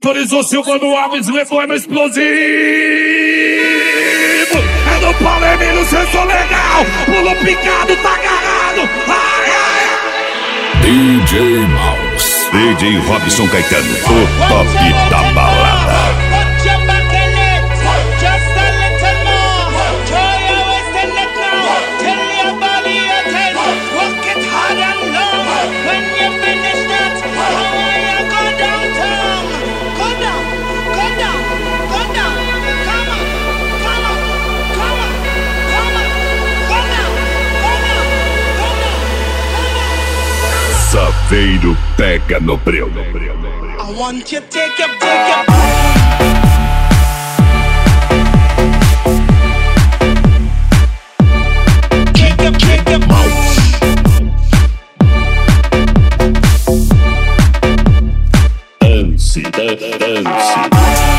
Autorizou Silvano Alves, levou no explosivo. É no Paulo Emílio, senso legal. Pulo picado, tá agarrado. Ai, ai. DJ Mouse, DJ Robson Caetano, o top da balada. Saveiro pega no breu. I want you to take your Mouse. Dance, dance.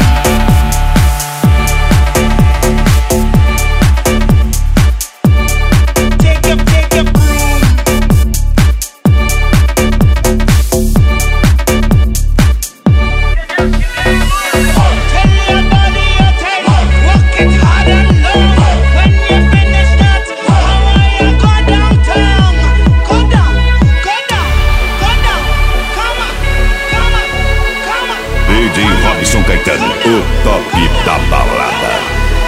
DJ Robson Caetano, o top da balada.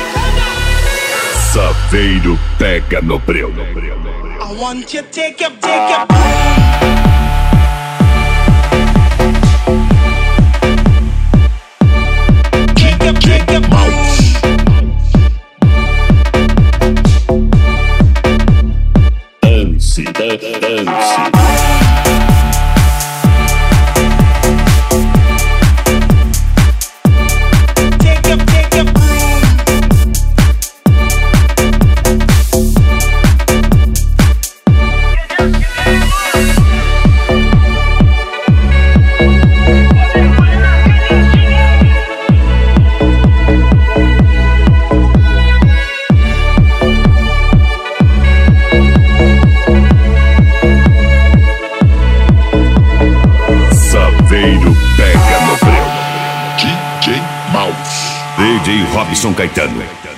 Saveiro pega no breu. I want you to take your Mouse. Dance, dance. Saveiro pega no breu. DJ Mouse, DJ Robson Caetano.